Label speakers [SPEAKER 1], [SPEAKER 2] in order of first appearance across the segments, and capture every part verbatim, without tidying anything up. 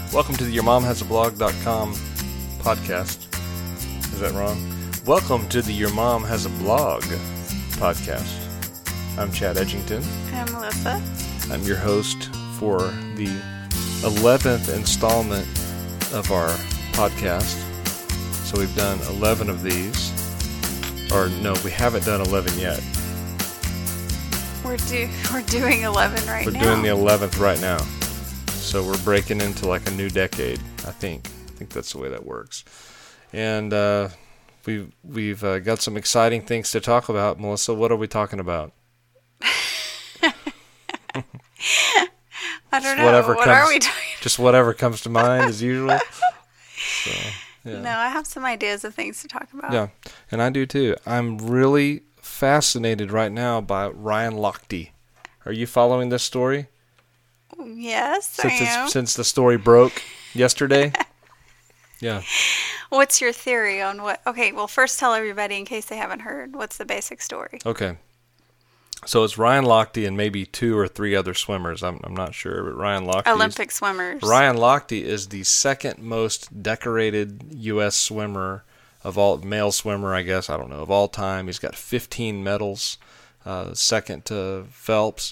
[SPEAKER 1] Welcome to the your mom has a blog dot com podcast. Is that wrong? Welcome to the Your Mom Has a Blog podcast. I'm Chad Edgington.
[SPEAKER 2] I'm Melissa.
[SPEAKER 1] I'm your host for the eleventh installment of our podcast. So we've done eleven of these. Or no, we haven't done eleven yet.
[SPEAKER 2] We're do we're doing eleven right
[SPEAKER 1] we're
[SPEAKER 2] now.
[SPEAKER 1] We're doing the eleventh right now. So we're breaking into like a new decade, I think. I think that's the way that works. And uh, we've, we've uh, got some exciting things to talk about. Melissa, what are we talking about?
[SPEAKER 2] I don't
[SPEAKER 1] just
[SPEAKER 2] know.
[SPEAKER 1] Whatever
[SPEAKER 2] what
[SPEAKER 1] comes,
[SPEAKER 2] are we talking
[SPEAKER 1] Just whatever comes to mind as usual. So, yeah.
[SPEAKER 2] No, I have some ideas of things to talk about.
[SPEAKER 1] Yeah, and I do too. I'm really fascinated right now by Ryan Lochte. Are you following this story?
[SPEAKER 2] Yes,
[SPEAKER 1] Since
[SPEAKER 2] I am.
[SPEAKER 1] It's, since the story broke yesterday? Yeah.
[SPEAKER 2] What's your theory on what... Okay, well, first tell everybody, in case they haven't heard, what's the basic story?
[SPEAKER 1] Okay. So it's Ryan Lochte and maybe two or three other swimmers. I'm I'm not sure, but Ryan Lochte.
[SPEAKER 2] Olympic swimmers.
[SPEAKER 1] Ryan Lochte is the second most decorated U S swimmer of all, male swimmer, I guess, I don't know, of all time. He's got fifteen medals, uh, second to Phelps.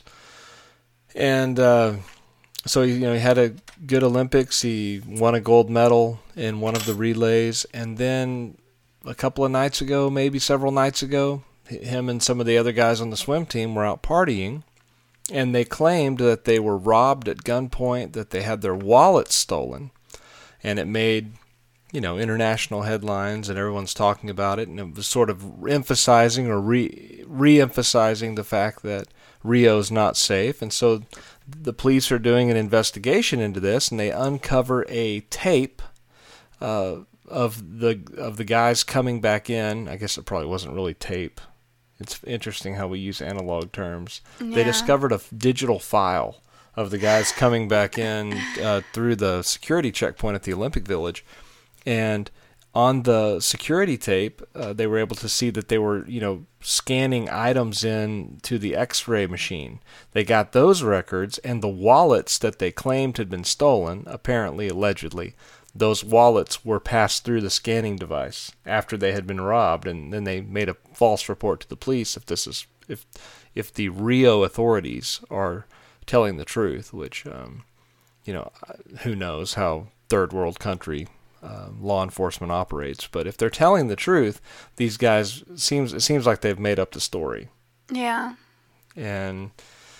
[SPEAKER 1] And uh, so he, you know, he had a good Olympics. He won a gold medal in one of the relays. And then a couple of nights ago, maybe several nights ago, him and some of the other guys on the swim team were out partying. And they claimed that they were robbed at gunpoint, that they had their wallets stolen. And it made, you know, international headlines, and everyone's talking about it. And it was sort of emphasizing or re, re-emphasizing the fact that Rio's not safe. And so the police are doing an investigation into this, and they uncover a tape uh, of the of the guys coming back in. I guess it probably wasn't really tape. It's interesting how we use analog terms.
[SPEAKER 2] Yeah.
[SPEAKER 1] They discovered a digital file of the guys coming back in uh, through the security checkpoint at the Olympic Village. And on the security tape, uh, they were able to see that they were, you know, scanning items in to the X-ray machine. They got those records, and the wallets that they claimed had been stolen, apparently, allegedly, those wallets were passed through the scanning device after they had been robbed, and then they made a false report to the police. If this is, if, if the Rio authorities are telling the truth, which, um, you know, who knows how third world country Uh, law enforcement operates, but if they're telling the truth, these guys seems it seems like they've made up the story.
[SPEAKER 2] Yeah.
[SPEAKER 1] And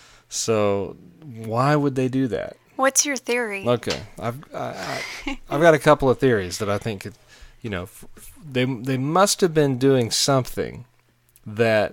[SPEAKER 1] so, why would they do that?
[SPEAKER 2] What's your theory?
[SPEAKER 1] Okay, I've I, I, I've got a couple of theories that I think, could, you know, they they must have been doing something that,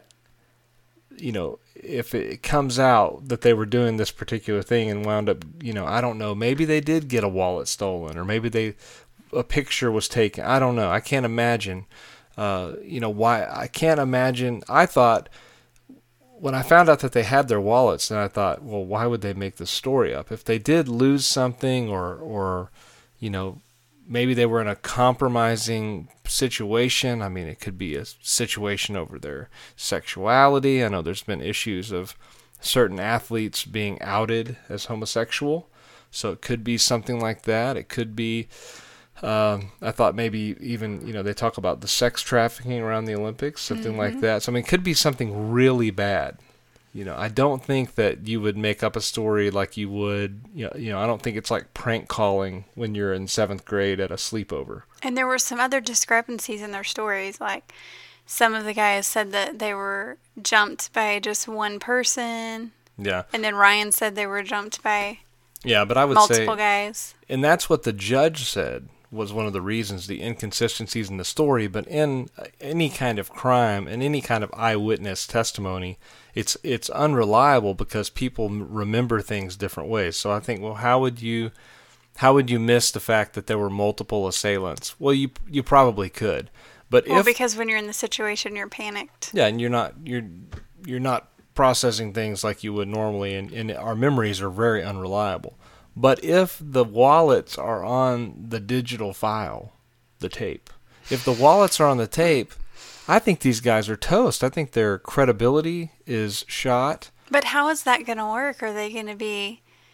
[SPEAKER 1] you know, if it comes out that they were doing this particular thing and wound up, you know, I don't know, maybe they did get a wallet stolen, or maybe they. A picture was taken. I don't know. I can't imagine, uh, you know, why. I can't imagine. I thought, when I found out that they had their wallets, then I thought, well, why would they make this story up? If they did lose something, or, or, you know, maybe they were in a compromising situation. I mean, it could be a situation over their sexuality. I know there's been issues of certain athletes being outed as homosexual. So it could be something like that. It could be... Um, I thought maybe even, you know, they talk about the sex trafficking around the Olympics, something mm-hmm. like that. So, I mean, it could be something really bad. You know, I don't think that you would make up a story like you would, you know, you know, I don't think it's like prank calling when you're in seventh grade at a sleepover.
[SPEAKER 2] And there were some other discrepancies in their stories. Like, some of the guys said that they were jumped by just one person.
[SPEAKER 1] Yeah.
[SPEAKER 2] And then Ryan said they were jumped by
[SPEAKER 1] yeah, but I would
[SPEAKER 2] multiple
[SPEAKER 1] say,
[SPEAKER 2] guys.
[SPEAKER 1] And that's what the judge said was one of the reasons, the inconsistencies in the story. But in any kind of crime and any kind of eyewitness testimony, it's it's unreliable because people remember things different ways. So I think, well, how would you how would you miss the fact that there were multiple assailants? Well, you you probably could, but
[SPEAKER 2] well,
[SPEAKER 1] if,
[SPEAKER 2] because when you're in the situation, you're panicked.
[SPEAKER 1] Yeah, and you're not you're you're not processing things like you would normally, and, and our memories are very unreliable. But if the wallets are on the digital file, the tape, if the wallets are on the tape, I think these guys are toast. I think their credibility is shot.
[SPEAKER 2] But how is that going to work? Are they going to be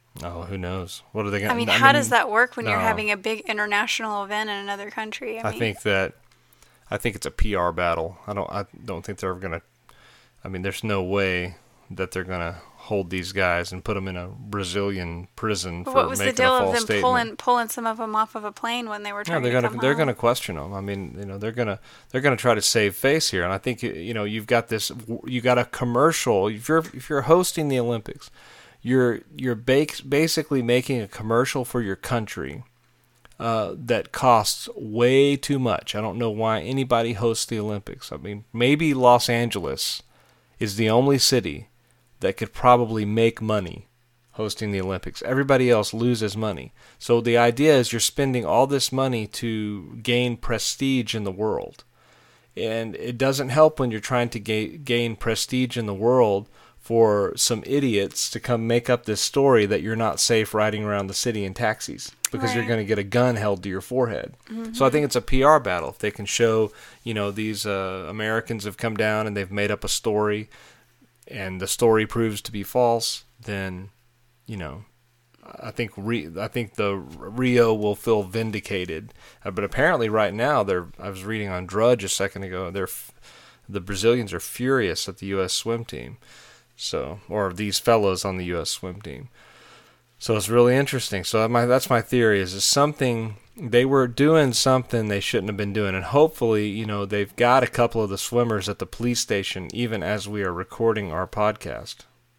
[SPEAKER 1] Oh, who knows? What are they going
[SPEAKER 2] to I mean, I how mean, does that work when no. you're having a big international event in another country? I,
[SPEAKER 1] I
[SPEAKER 2] mean,
[SPEAKER 1] think that, I think it's a P R battle. I don't, I don't think they're ever going to, I mean, there's no way that they're going to hold these guys and put them in a Brazilian prison for making a false statement. What was the deal of them statement.
[SPEAKER 2] pulling pulling some of them off of a plane when they were trying
[SPEAKER 1] yeah, they're
[SPEAKER 2] to
[SPEAKER 1] gonna,
[SPEAKER 2] come
[SPEAKER 1] They're
[SPEAKER 2] home?
[SPEAKER 1] going to question them. I mean, you know, they're going to they're going to try to save face here. And I think, you know, you've got this, you got a commercial. If you're if you're hosting the Olympics, you're you're ba- basically making a commercial for your country uh, that costs way too much. I don't know why anybody hosts the Olympics. I mean, maybe Los Angeles is the only city that could probably make money hosting the Olympics. Everybody else loses money. So the idea is you're spending all this money to gain prestige in the world. And it doesn't help when you're trying to ga- gain prestige in the world for some idiots to come make up this story that you're not safe riding around the city in taxis because right. you're going to get a gun held to your forehead. Mm-hmm. So I think it's a P R battle. If they can show, you know, these uh, Americans have come down and they've made up a story, and the story proves to be false, then, you know, I think Re- I think the Rio will feel vindicated. Uh, but apparently, right now, they're. I was reading on Drudge a second ago. They're f- the Brazilians are furious at the U S swim team, so or these fellows on the U S swim team. So it's really interesting. So my that's my theory is, is something they were doing something they shouldn't have been doing, and hopefully, you know, they've got a couple of the swimmers at the police station even as we are recording our podcast.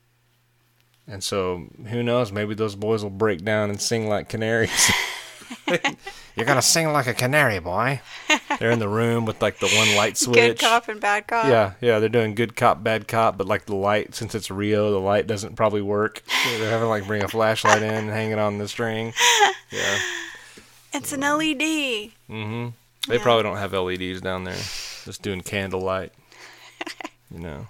[SPEAKER 1] And so who knows? Maybe those boys will break down and sing like canaries. You're gonna sing like a canary, boy. They're in the room with like the one light switch.
[SPEAKER 2] Good cop and bad cop.
[SPEAKER 1] Yeah, yeah, they're doing good cop, bad cop, but like the light, since it's Rio, the light doesn't probably work. They're having to like bring a flashlight in and hang it on the string. Yeah.
[SPEAKER 2] It's an L E D.
[SPEAKER 1] Mm-hmm. They yeah. probably don't have L E Ds down there. Just doing candlelight. You know.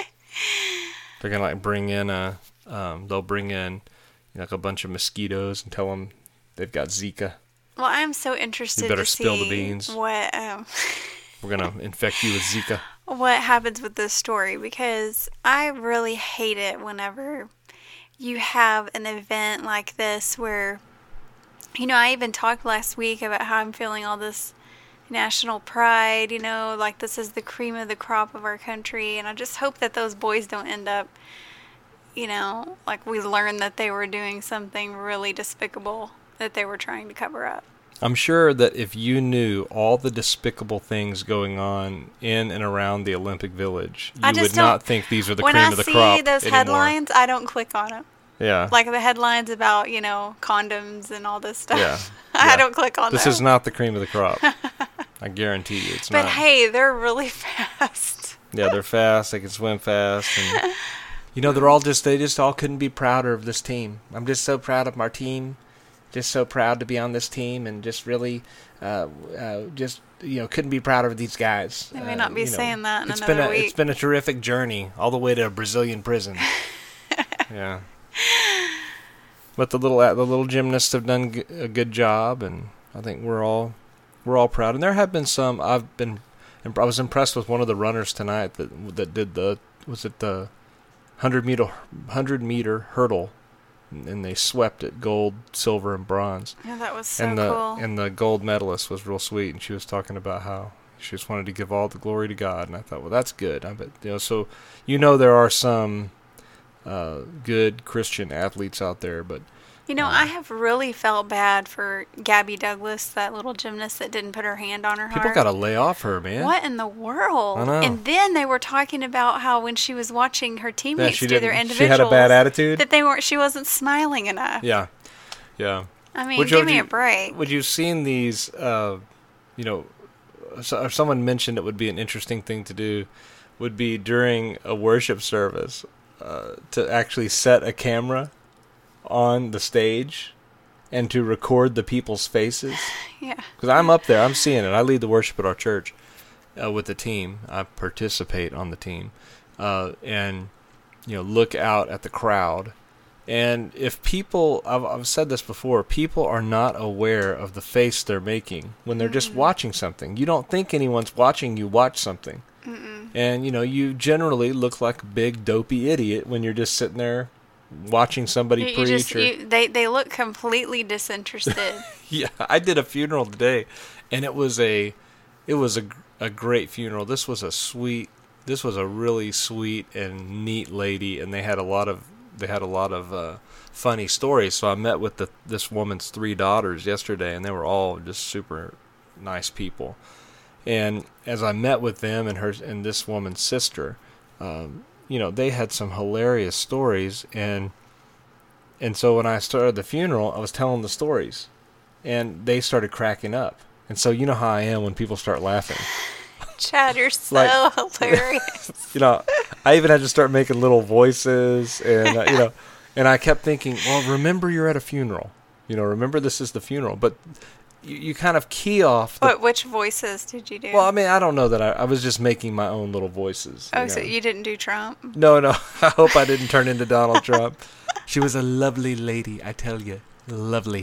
[SPEAKER 1] They're gonna like bring in a. Um, they'll bring in, you know, like a bunch of mosquitoes and tell them they've got Zika.
[SPEAKER 2] Well, I'm so interested.
[SPEAKER 1] You better
[SPEAKER 2] to
[SPEAKER 1] spill
[SPEAKER 2] see
[SPEAKER 1] the beans.
[SPEAKER 2] What um,
[SPEAKER 1] we're gonna infect you with Zika.
[SPEAKER 2] What happens with this story? Because I really hate it whenever you have an event like this where, you know, I even talked last week about how I'm feeling all this national pride. You know, like this is the cream of the crop of our country, and I just hope that those boys don't end up. You know, like we learned that they were doing something really despicable that they were trying to cover up.
[SPEAKER 1] I'm sure that if you knew all the despicable things going on in and around the Olympic Village, you would not think these are the cream
[SPEAKER 2] I
[SPEAKER 1] of the crop anymore. When I see
[SPEAKER 2] those headlines, I don't click on them.
[SPEAKER 1] Yeah.
[SPEAKER 2] Like the headlines about, you know, condoms and all this stuff.
[SPEAKER 1] Yeah.
[SPEAKER 2] I
[SPEAKER 1] yeah.
[SPEAKER 2] don't click on
[SPEAKER 1] this
[SPEAKER 2] them.
[SPEAKER 1] This is not the cream of the crop. I guarantee you it's
[SPEAKER 2] but
[SPEAKER 1] not.
[SPEAKER 2] But hey, they're really fast.
[SPEAKER 1] Yeah, they're fast. They can swim fast. And you know, they're all just, they just all couldn't be prouder of this team. I'm just so proud of our team. Just so proud to be on this team and just really, uh, uh, just, you know, couldn't be prouder of these guys.
[SPEAKER 2] They may uh, not be
[SPEAKER 1] you know,
[SPEAKER 2] saying that in
[SPEAKER 1] it's
[SPEAKER 2] another
[SPEAKER 1] been a,
[SPEAKER 2] week.
[SPEAKER 1] It's been a terrific journey all the way to a Brazilian prison. Yeah. But the little the little gymnasts have done g- a good job, and I think we're all we're all proud. And there have been some, I've been, I was impressed with one of the runners tonight that that did the, was it the hundred meter hundred meter hurdle, and they swept it gold, silver, and bronze.
[SPEAKER 2] Yeah, that was so
[SPEAKER 1] and the,
[SPEAKER 2] cool.
[SPEAKER 1] And the gold medalist was real sweet, and she was talking about how she just wanted to give all the glory to God. And I thought, well, that's good. I bet, you know, so you know there are some uh, good Christian athletes out there, but
[SPEAKER 2] you know,
[SPEAKER 1] um,
[SPEAKER 2] I have really felt bad for Gabby Douglas, that little gymnast that didn't put her hand on her
[SPEAKER 1] people
[SPEAKER 2] heart.
[SPEAKER 1] People got to lay off her, man.
[SPEAKER 2] What in the world?
[SPEAKER 1] I know.
[SPEAKER 2] And then they were talking about how when she was watching her teammates
[SPEAKER 1] yeah,
[SPEAKER 2] do their individuals,
[SPEAKER 1] she had a bad attitude.
[SPEAKER 2] That they weren't. She wasn't smiling enough.
[SPEAKER 1] Yeah, yeah.
[SPEAKER 2] I mean,
[SPEAKER 1] would
[SPEAKER 2] give
[SPEAKER 1] you,
[SPEAKER 2] me
[SPEAKER 1] you,
[SPEAKER 2] a break.
[SPEAKER 1] Would you have seen these? Uh, you know, so, or someone mentioned it would be an interesting thing to do. Would be during a worship service uh, to actually set a camera on the stage and to record the people's faces.
[SPEAKER 2] Yeah.
[SPEAKER 1] Because I'm up there, I'm seeing it. I lead the worship at our church uh, with the team. I participate on the team, uh, and you know, look out at the crowd. And if people, I've, I've said this before, people are not aware of the face they're making when they're mm-hmm. just watching something. You don't think anyone's watching you watch something.
[SPEAKER 2] Mm-mm.
[SPEAKER 1] And, you know, you generally look like a big, dopey idiot when you're just sitting there watching somebody
[SPEAKER 2] You, you
[SPEAKER 1] preach.
[SPEAKER 2] just,
[SPEAKER 1] or,
[SPEAKER 2] you, they, they look completely disinterested.
[SPEAKER 1] Yeah, I did a funeral today, and it was a, it was a, a great funeral. This was a sweet, this was a really sweet and neat lady, and they had a lot of, they had a lot of uh, funny stories. So I met with the this woman's three daughters yesterday, and they were all just super nice people. And as I met with them and her and this woman's sister, um, you know, they had some hilarious stories, and and so when I started the funeral, I was telling the stories, and they started cracking up. And so you know how I am when people start laughing.
[SPEAKER 2] Chad, you're so
[SPEAKER 1] Like-
[SPEAKER 2] hilarious.
[SPEAKER 1] You know, I even had to start making little voices, and uh, you know, and I kept thinking, well, remember you're at a funeral. You know, remember this is the funeral, but you, you kind of key off. The,
[SPEAKER 2] What, which voices did you do?
[SPEAKER 1] well, I mean, I don't know that I, I was just making my own little voices.
[SPEAKER 2] oh,
[SPEAKER 1] you
[SPEAKER 2] so
[SPEAKER 1] know.
[SPEAKER 2] you didn't do Trump?
[SPEAKER 1] No, no. I hope I didn't turn into Donald Trump. She was a lovely lady, I tell you, lovely.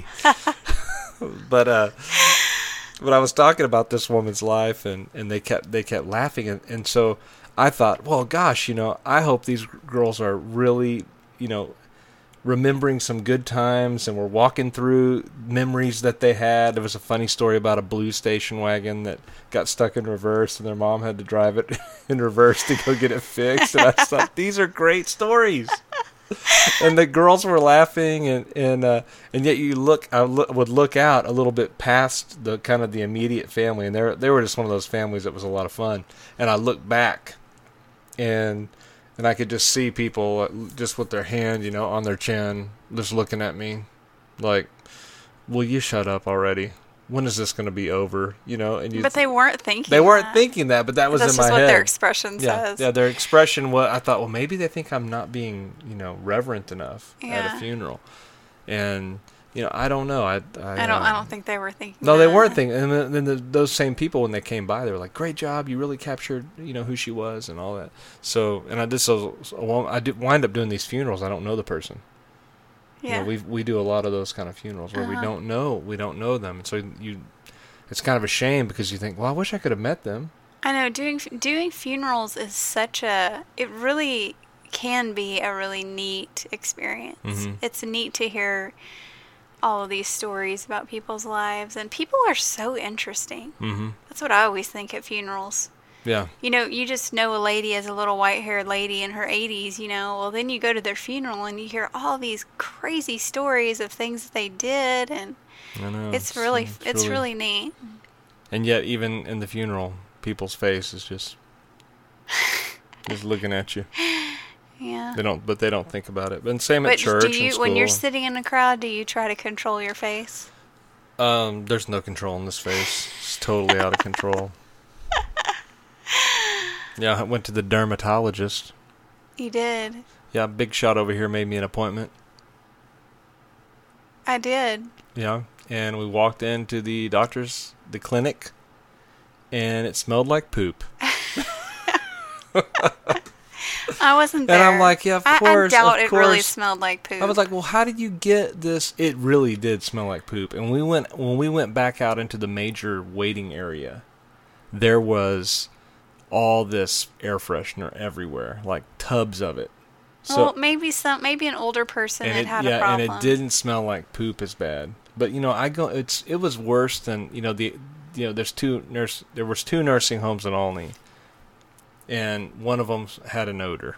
[SPEAKER 1] but uh, but I was talking about this woman's life, and, and they kept they kept laughing, and, and so I thought, well, gosh, you know, I hope these girls are really, you know, remembering some good times, and we're walking through memories that they had. There was a funny story about a blue station wagon that got stuck in reverse, and their mom had to drive it in reverse to go get it fixed. And I just thought, these are great stories. And the girls were laughing, and and uh, and yet you look, I lo- would look out a little bit past the kind of the immediate family, and they they were just one of those families that was a lot of fun. And I looked back, and and I could just see people uh, just with their hand, you know, on their chin, just looking at me, like, "Will you shut up already? When is this going to be over?" You know, and you,
[SPEAKER 2] But they weren't thinking
[SPEAKER 1] they weren't
[SPEAKER 2] that.
[SPEAKER 1] thinking that, but that was
[SPEAKER 2] That's
[SPEAKER 1] in my
[SPEAKER 2] just what
[SPEAKER 1] head.
[SPEAKER 2] their expression
[SPEAKER 1] yeah,
[SPEAKER 2] says.
[SPEAKER 1] yeah, their expression was. I thought, well, maybe they think I'm not being, you know, reverent enough at
[SPEAKER 2] Yeah.
[SPEAKER 1] a funeral, and you know, I don't know. I, I,
[SPEAKER 2] I don't. I
[SPEAKER 1] um,
[SPEAKER 2] don't think they were thinking.
[SPEAKER 1] No, they
[SPEAKER 2] that.
[SPEAKER 1] weren't thinking. And then, then the, those same people, when they came by, they were like, "Great job! You really captured, you know, who she was and all that." So, and I did so. so I did wind up doing these funerals. I don't know the person.
[SPEAKER 2] Yeah.
[SPEAKER 1] You know, we we do a lot of those kind of funerals where we
[SPEAKER 2] Uh-huh.
[SPEAKER 1] don't know we don't know them, and so you, it's kind of a shame because you think, well, I wish I could have met them.
[SPEAKER 2] I know doing doing funerals is such a. It really can be a really neat experience.
[SPEAKER 1] Mhm.
[SPEAKER 2] It's neat to hear all of these stories about people's lives, and people are so interesting.
[SPEAKER 1] Mm-hmm.
[SPEAKER 2] That's what I always think at funerals.
[SPEAKER 1] Yeah.
[SPEAKER 2] You know, you just know a lady as a little white-haired lady in her eighties, you know. Well, then you go to their funeral and you hear all these crazy stories of things that they did, and
[SPEAKER 1] I know.
[SPEAKER 2] it's really it's really neat.
[SPEAKER 1] And yet, even in the funeral, people's face is just just looking at you.
[SPEAKER 2] Yeah.
[SPEAKER 1] They don't, but they don't think about it. But same at
[SPEAKER 2] But
[SPEAKER 1] church
[SPEAKER 2] do
[SPEAKER 1] and
[SPEAKER 2] you,
[SPEAKER 1] school.
[SPEAKER 2] when you're sitting in a crowd, do you try to control your face?
[SPEAKER 1] Um, there's no control in this face. It's totally out of control. Yeah, I went to the dermatologist.
[SPEAKER 2] You did.
[SPEAKER 1] Yeah, Big Shot over here made me an appointment.
[SPEAKER 2] I did.
[SPEAKER 1] Yeah, and we walked into the doctor's, the clinic, and it smelled like poop.
[SPEAKER 2] I wasn't
[SPEAKER 1] And
[SPEAKER 2] there.
[SPEAKER 1] I'm like, yeah, of
[SPEAKER 2] I-
[SPEAKER 1] course,
[SPEAKER 2] I doubt
[SPEAKER 1] of
[SPEAKER 2] it really
[SPEAKER 1] course.
[SPEAKER 2] smelled like poop.
[SPEAKER 1] I was like, well, how did you get this? It really did smell like poop. And we went when we went back out into the major waiting area, there was all this air freshener everywhere, like tubs of it. So
[SPEAKER 2] well, maybe some, maybe an older person
[SPEAKER 1] and
[SPEAKER 2] had
[SPEAKER 1] it,
[SPEAKER 2] had
[SPEAKER 1] yeah,
[SPEAKER 2] a problem.
[SPEAKER 1] and it didn't smell like poop as bad. But you know, I go. It's it was worse than you know the you know. There's two nurse. There was two nursing homes in Olney, and one of them had an odor.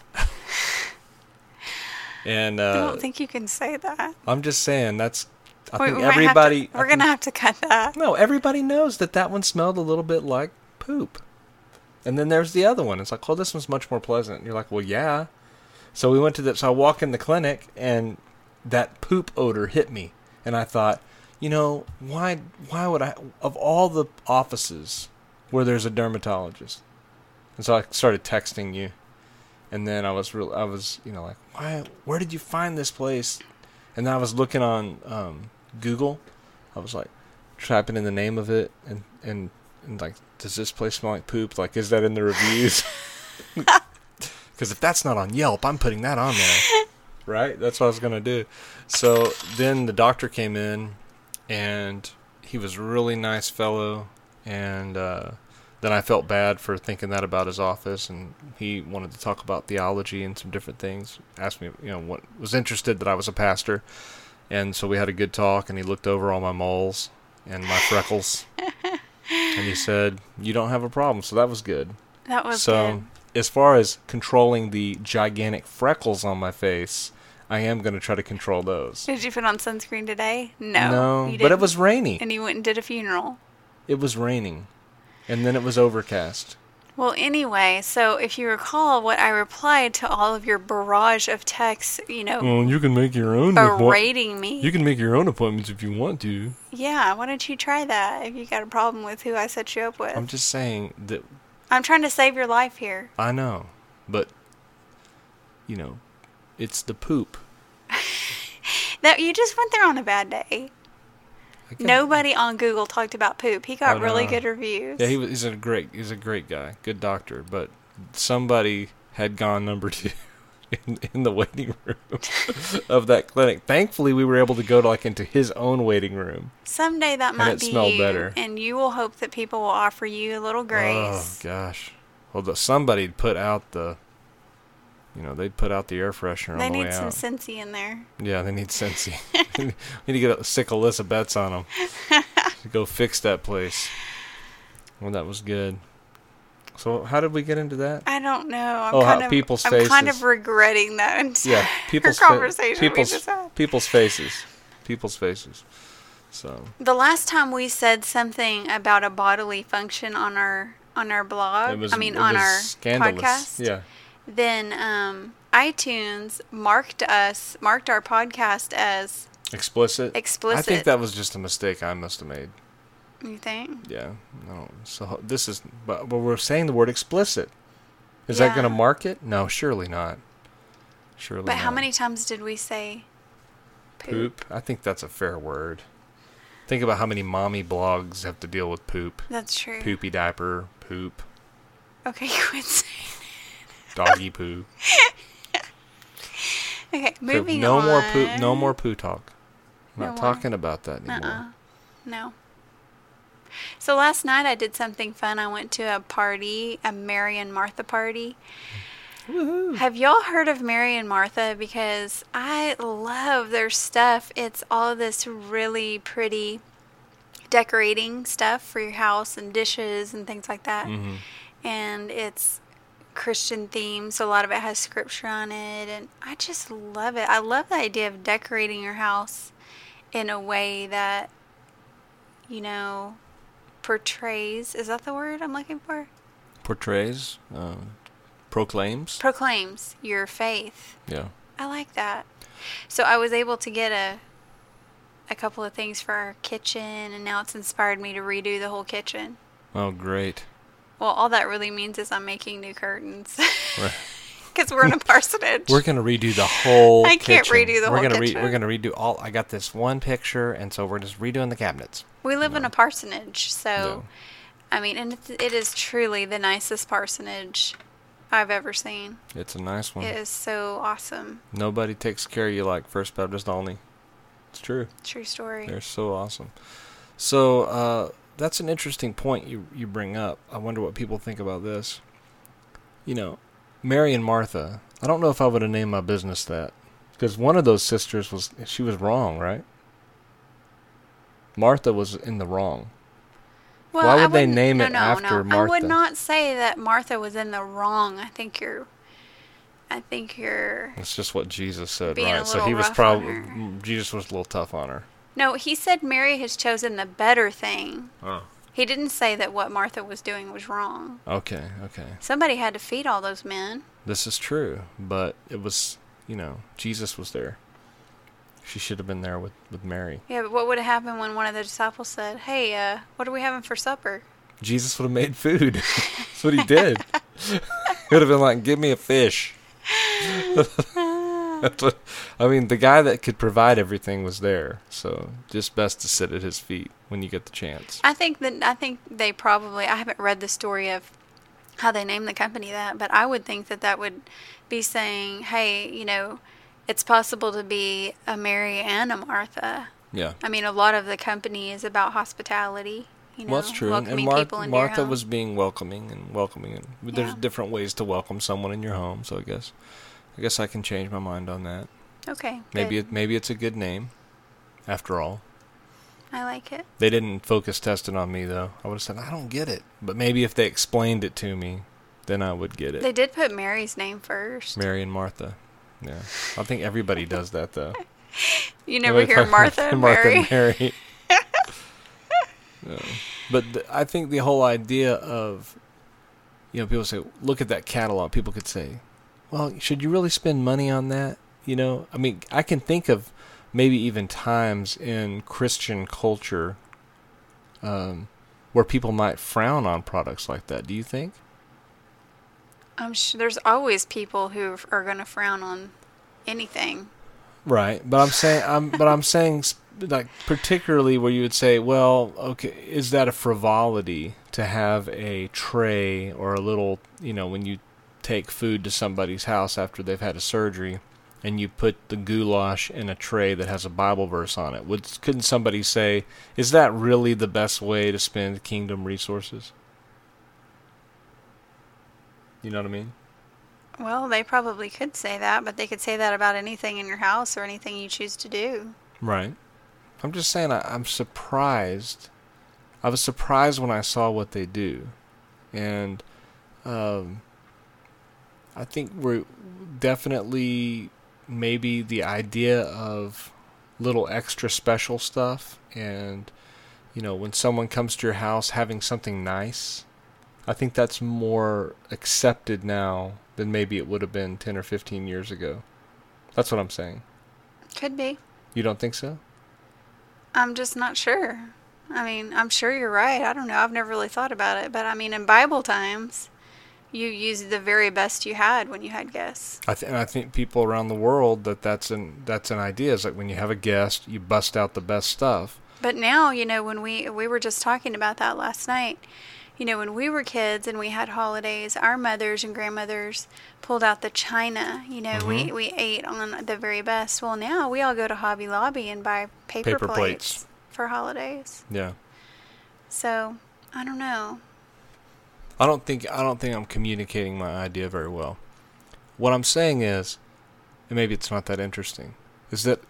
[SPEAKER 1] And uh,
[SPEAKER 2] I don't think you can say that.
[SPEAKER 1] I'm just saying that's. I
[SPEAKER 2] We-
[SPEAKER 1] think
[SPEAKER 2] we might have to-
[SPEAKER 1] everybody.
[SPEAKER 2] we're
[SPEAKER 1] I
[SPEAKER 2] gonna
[SPEAKER 1] think-
[SPEAKER 2] have to cut that.
[SPEAKER 1] No, everybody knows that that one smelled a little bit like poop. And then there's the other one. It's like, oh, this one's much more pleasant. And you're like, well, yeah. So we went to the. So I walk in the clinic, and that poop odor hit me, and I thought, you know, why? Why would I? Of all the offices where there's a dermatologist, and so I started texting you, and then I was real. I was, you know, like, why? Where did you find this place? And then I was looking on um, Google. I was like, typing in the name of it, and and. And like, does this place smell like poop? Like, is that in the reviews? Because if that's not on Yelp, I'm putting that on there. Right? That's what I was going to do. So then the doctor came in, and he was a really nice fellow. And uh, then I felt bad for thinking that about his office, and he wanted to talk about theology and some different things. Asked me, you know, what was interested that I was a pastor, and so we had a good talk. And he looked over all my moles and my freckles, and he said, "You don't have a problem." So that was good.
[SPEAKER 2] That was
[SPEAKER 1] so,
[SPEAKER 2] good.
[SPEAKER 1] As far as controlling the gigantic freckles on my face, I am going to try to control those.
[SPEAKER 2] Did you put on sunscreen today? No.
[SPEAKER 1] No,
[SPEAKER 2] you
[SPEAKER 1] but it
[SPEAKER 2] didn't.
[SPEAKER 1] was rainy.
[SPEAKER 2] And you went and did a funeral.
[SPEAKER 1] It was raining, and then it was overcast.
[SPEAKER 2] Well, anyway, so if you recall what I replied to all of your barrage of texts, you know,
[SPEAKER 1] Well, you can make your own.
[SPEAKER 2] berating me.
[SPEAKER 1] You can make your own appointments if you want to.
[SPEAKER 2] Yeah, why don't you try that if you got a problem with who I set you up with?
[SPEAKER 1] I'm just saying that.
[SPEAKER 2] I'm trying to save your life here.
[SPEAKER 1] I know, but, you know, it's the poop.
[SPEAKER 2] That you just went there on a bad day. Nobody on Google talked about poop. He got really good reviews.
[SPEAKER 1] Yeah, he was, he's a great he's a great guy, good doctor. But somebody had gone number two in, in the waiting room of that clinic. Thankfully, we were able to go to like into his own waiting room.
[SPEAKER 2] Someday that might
[SPEAKER 1] it
[SPEAKER 2] be
[SPEAKER 1] smelled
[SPEAKER 2] you,
[SPEAKER 1] better.
[SPEAKER 2] and you will hope that people will offer you a little grace.
[SPEAKER 1] Oh gosh, well, the, somebody put out the. You know, they'd put out the air freshener
[SPEAKER 2] They
[SPEAKER 1] on the way out.
[SPEAKER 2] need some Scentsy in there.
[SPEAKER 1] Yeah, they need Scentsy. We need to get a sick Alyssa Betts on them. To go fix that place. Well, that was good. So, how did we get into that?
[SPEAKER 2] I don't know. I'm
[SPEAKER 1] oh,
[SPEAKER 2] kind
[SPEAKER 1] how
[SPEAKER 2] of,
[SPEAKER 1] people's
[SPEAKER 2] I'm
[SPEAKER 1] faces.
[SPEAKER 2] kind of regretting that entire
[SPEAKER 1] yeah, people's
[SPEAKER 2] conversation
[SPEAKER 1] fa- people's,
[SPEAKER 2] we just had.
[SPEAKER 1] People's faces. People's faces. So.
[SPEAKER 2] The last time we said something about a bodily function on our on our blog,
[SPEAKER 1] It was,
[SPEAKER 2] I mean
[SPEAKER 1] it
[SPEAKER 2] on
[SPEAKER 1] was
[SPEAKER 2] our
[SPEAKER 1] scandalous.
[SPEAKER 2] podcast,
[SPEAKER 1] Yeah.
[SPEAKER 2] then um, iTunes marked us, marked our podcast as
[SPEAKER 1] Explicit.
[SPEAKER 2] explicit.
[SPEAKER 1] I think that was just a mistake I must have made.
[SPEAKER 2] You think?
[SPEAKER 1] Yeah. No. So this is, but, but we're saying the word explicit. Is that
[SPEAKER 2] Yeah.
[SPEAKER 1] going to mark it? No, surely not. Surely
[SPEAKER 2] But
[SPEAKER 1] not.
[SPEAKER 2] how many times did we say poop?
[SPEAKER 1] Poop? I think that's a fair word. Think about how many mommy blogs have to deal with poop.
[SPEAKER 2] That's true.
[SPEAKER 1] Poopy diaper, poop,
[SPEAKER 2] Okay, quit saying
[SPEAKER 1] doggy poo.
[SPEAKER 2] it. Okay,
[SPEAKER 1] Poop.
[SPEAKER 2] moving
[SPEAKER 1] no
[SPEAKER 2] on.
[SPEAKER 1] more poop. No more poo talk. I'm
[SPEAKER 2] No
[SPEAKER 1] not
[SPEAKER 2] more.
[SPEAKER 1] talking about that anymore.
[SPEAKER 2] Uh-uh. No. So last night I did something fun. I went to a party, a Mary and Martha party.
[SPEAKER 1] Woohoo.
[SPEAKER 2] Have y'all heard of Mary and Martha? Because I love their stuff. It's all this really pretty decorating stuff for your house and dishes and things like that.
[SPEAKER 1] Mm-hmm.
[SPEAKER 2] And it's Christian themed, so a lot of it has scripture on it. And I just love it. I love the idea of decorating your house in a way that, you know, portrays, is that the word I'm looking for?
[SPEAKER 1] Portrays, uh, proclaims.
[SPEAKER 2] Proclaims your faith.
[SPEAKER 1] Yeah.
[SPEAKER 2] I like that. So I was able to get a a couple of things for our kitchen, and now it's inspired me to redo the whole kitchen.
[SPEAKER 1] Oh, great.
[SPEAKER 2] Well, all that really means is I'm making new curtains.
[SPEAKER 1] Right.
[SPEAKER 2] Because we're in a parsonage.
[SPEAKER 1] We're gonna redo the whole.
[SPEAKER 2] I can't
[SPEAKER 1] kitchen.
[SPEAKER 2] redo the
[SPEAKER 1] we're
[SPEAKER 2] whole
[SPEAKER 1] gonna
[SPEAKER 2] kitchen.
[SPEAKER 1] Re- we're gonna redo all. I got this one picture, and so we're just redoing the cabinets.
[SPEAKER 2] We live in
[SPEAKER 1] No.
[SPEAKER 2] a parsonage, so,
[SPEAKER 1] No.
[SPEAKER 2] I mean, and it's, it is truly the nicest parsonage I've ever seen.
[SPEAKER 1] It's a nice one.
[SPEAKER 2] It is so awesome.
[SPEAKER 1] Nobody takes care of you like First Baptist Olney. It's true.
[SPEAKER 2] True story.
[SPEAKER 1] They're so awesome. So uh, that's an interesting point you you bring up. I wonder what people think about this. You know, Mary and Martha. I don't know if I would have named my business that, because one of those sisters was she was wrong, right? Martha was in the wrong.
[SPEAKER 2] Well,
[SPEAKER 1] Why
[SPEAKER 2] I
[SPEAKER 1] would they
[SPEAKER 2] wouldn't-
[SPEAKER 1] name
[SPEAKER 2] no,
[SPEAKER 1] it
[SPEAKER 2] no,
[SPEAKER 1] after
[SPEAKER 2] no. I would
[SPEAKER 1] Martha?
[SPEAKER 2] not say that Martha was in the wrong. I think you're. I think you're.
[SPEAKER 1] It's just what Jesus said,
[SPEAKER 2] Being a
[SPEAKER 1] right? So
[SPEAKER 2] little
[SPEAKER 1] he was
[SPEAKER 2] rough
[SPEAKER 1] probably
[SPEAKER 2] on
[SPEAKER 1] Jesus was a little tough on her.
[SPEAKER 2] No, he said Mary has chosen the better thing.
[SPEAKER 1] Oh.
[SPEAKER 2] He didn't say that what Martha was doing was wrong.
[SPEAKER 1] Okay, okay.
[SPEAKER 2] Somebody had to feed all those men.
[SPEAKER 1] This is true, but it was, you know, Jesus was there. She should have been there with, with Mary.
[SPEAKER 2] Yeah, but what would have happened when one of the disciples said, "Hey, uh, what are we having for supper?"
[SPEAKER 1] Jesus would have made food. That's what he did. He would have been like, give me a fish. That's what, I mean, the guy that could provide everything was there. So just best to sit at his feet when you get the chance.
[SPEAKER 2] I think that I think they probably. I haven't read the story of how they named the company that, but I would think that that would be saying, "Hey, you know, it's possible to be a Mary and a Martha."
[SPEAKER 1] Yeah.
[SPEAKER 2] I mean, a lot of the company is about hospitality. You know,
[SPEAKER 1] well, that's true. And, and
[SPEAKER 2] welcoming
[SPEAKER 1] Mar-
[SPEAKER 2] people into your
[SPEAKER 1] Martha
[SPEAKER 2] home.
[SPEAKER 1] was being welcoming and welcoming, and there's
[SPEAKER 2] Yeah.
[SPEAKER 1] different ways to welcome someone in your home. So I guess, I guess I can change my mind on that.
[SPEAKER 2] Okay.
[SPEAKER 1] Maybe
[SPEAKER 2] good.
[SPEAKER 1] it, maybe it's a good name, after all.
[SPEAKER 2] I like it.
[SPEAKER 1] They didn't focus test it on me though. I would have said I don't get it, but maybe if they explained it to me, then I would get it.
[SPEAKER 2] They did put Mary's name first.
[SPEAKER 1] Mary and Martha. Yeah, I think everybody does that though.
[SPEAKER 2] You never hear Martha and
[SPEAKER 1] Martha
[SPEAKER 2] Mary.
[SPEAKER 1] and Mary. No. But th- I think the whole idea of, you know, people say, look at that catalog. People could say, well, should you really spend money on that? You know, I mean, I can think of maybe even times in Christian culture um, where people might frown on products like that. Do you think?
[SPEAKER 2] I'm sure there's always people who are going to frown on anything.
[SPEAKER 1] Right, but I'm saying, I'm, but I'm saying, like particularly where you would say, well, okay, is that a frivolity to have a tray or a little, you know, when you take food to somebody's house after they've had a surgery, and you put the goulash in a tray that has a Bible verse on it? Would couldn't somebody say, is that really the best way to spend kingdom resources? You know what I mean?
[SPEAKER 2] Well, they probably could say that, but they could say that about anything in your house or anything you choose to do.
[SPEAKER 1] Right. I'm just saying I, I'm surprised. I was surprised when I saw what they do. And um, I think we're definitely maybe the idea of little extra special stuff and, you know, when someone comes to your house having something nice, I think that's more accepted now than maybe it would have been ten or fifteen years ago. That's what I'm saying.
[SPEAKER 2] Could be.
[SPEAKER 1] You don't think so?
[SPEAKER 2] I'm just not sure. I mean, I'm sure you're right. I don't know. I've never really thought about it. But I mean, in Bible times, you used the very best you had when you had guests.
[SPEAKER 1] I th- and I think people around the world that that's an that's an idea. Is like when you have a guest, you bust out the best stuff.
[SPEAKER 2] But now, you know, when we we were just talking about that last night. You know, when we were kids and we had holidays, our mothers and grandmothers pulled out the china. You know,
[SPEAKER 1] Mm-hmm.
[SPEAKER 2] we, we ate on the very best. Well, now we all go to Hobby Lobby and buy paper,
[SPEAKER 1] Paper
[SPEAKER 2] plates,
[SPEAKER 1] plates.
[SPEAKER 2] for holidays.
[SPEAKER 1] Yeah.
[SPEAKER 2] So, I don't know.
[SPEAKER 1] I don't think I don't think I'm communicating my idea very well. What I'm saying is, and maybe it's not that interesting, is that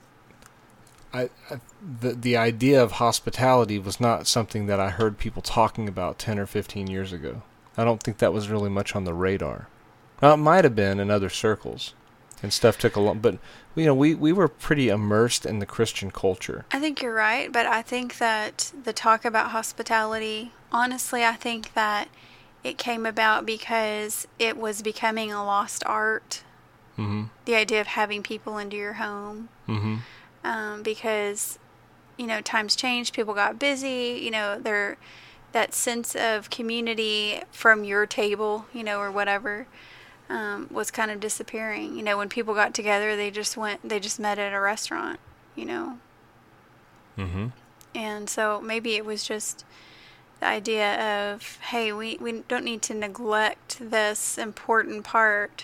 [SPEAKER 1] I, I the the idea of hospitality was not something that I heard people talking about ten or fifteen years ago. I don't think that was really much on the radar. Now, it might have been in other circles, and stuff took a long, but you know, we, we were pretty immersed in the Christian culture.
[SPEAKER 2] I think you're right, but I think that the talk about hospitality, honestly, I think that it came about because it was becoming a lost art.
[SPEAKER 1] Mm-hmm.
[SPEAKER 2] The idea of having people into your home.
[SPEAKER 1] Mm-hmm.
[SPEAKER 2] Um, because, you know, times changed, people got busy, you know, there, that sense of community from your table, you know, or whatever, um, was kind of disappearing. You know, when people got together, they just went, they just met at a restaurant, you know.
[SPEAKER 1] Mm-hmm.
[SPEAKER 2] And so maybe it was just the idea of, hey, we, we don't need to neglect this important part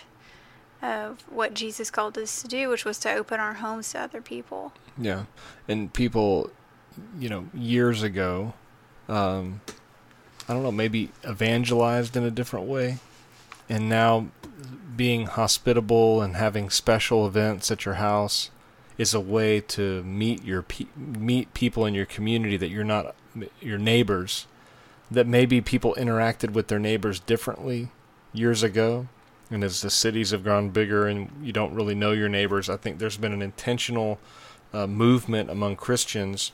[SPEAKER 2] of what Jesus called us to do, which was to open our homes to other people.
[SPEAKER 1] Yeah. And people, you know, years ago, um, I don't know, maybe evangelized in a different way. And now being hospitable and having special events at your house is a way to meet your pe- meet people in your community that you're not your neighbors, that maybe people interacted with their neighbors differently years ago. And as the cities have grown bigger and you don't really know your neighbors, I think there's been an intentional uh, movement among Christians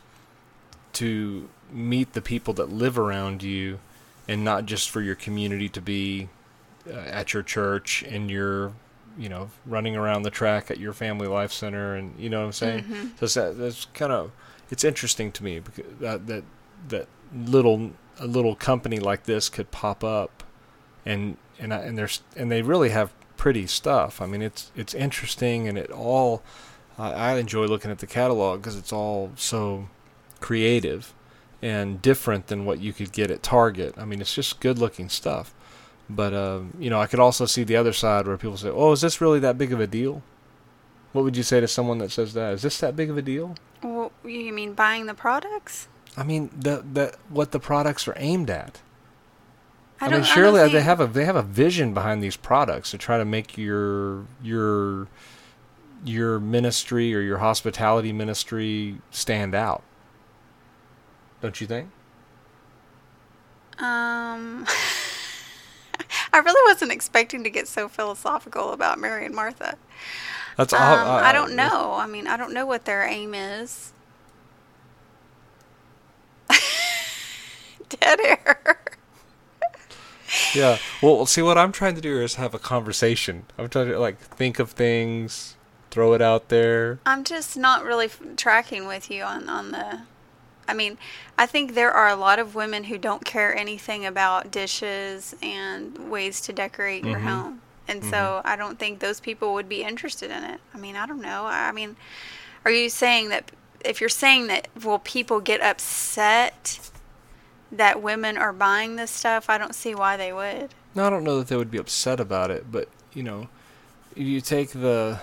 [SPEAKER 1] to meet the people that live around you, and not just for your community to be uh, at your church and you're, you know, running around the track at your family life center, and you know what I'm saying.
[SPEAKER 2] Mm-hmm.
[SPEAKER 1] So it's, that, that's kind of it's interesting to me because that that that little a little company like this could pop up, and and I, and there's and they really have pretty stuff. I mean, it's it's interesting, and it all I, I enjoy looking at the catalog because it's all so creative and different than what you could get at Target. I mean, it's just good-looking stuff. But, um, you know, I could also see the other side where people say, oh, is this really that big of a deal? What would you say to someone that says that? Is this that big of a deal?
[SPEAKER 2] Well, you mean buying the products?
[SPEAKER 1] I mean, the the what the products are aimed at.
[SPEAKER 2] I,
[SPEAKER 1] I
[SPEAKER 2] don't,
[SPEAKER 1] mean, surely
[SPEAKER 2] I
[SPEAKER 1] they
[SPEAKER 2] don't
[SPEAKER 1] have a they have a vision behind these products to try to make your your your ministry or your hospitality ministry stand out. Don't you think?
[SPEAKER 2] Um, I really wasn't expecting to get so philosophical about Mary and Martha.
[SPEAKER 1] That's
[SPEAKER 2] Um,
[SPEAKER 1] all. Uh,
[SPEAKER 2] I don't know. I mean, I don't know what their aim is. Dead air.
[SPEAKER 1] Yeah. Well, see, what I'm trying to do is have a conversation. I'm trying to like think of things, throw it out there.
[SPEAKER 2] I'm just not really f- tracking with you on, on the... I mean, I think there are a lot of women who don't care anything about dishes and ways to decorate your
[SPEAKER 1] Mm-hmm.
[SPEAKER 2] home. And so I don't think those people would be interested in it. I mean, I don't know. I mean, are you saying that if you're saying that, will people get upset that women are buying this stuff? I don't see why they would.
[SPEAKER 1] No, I don't know that they would be upset about it, but you know, you take the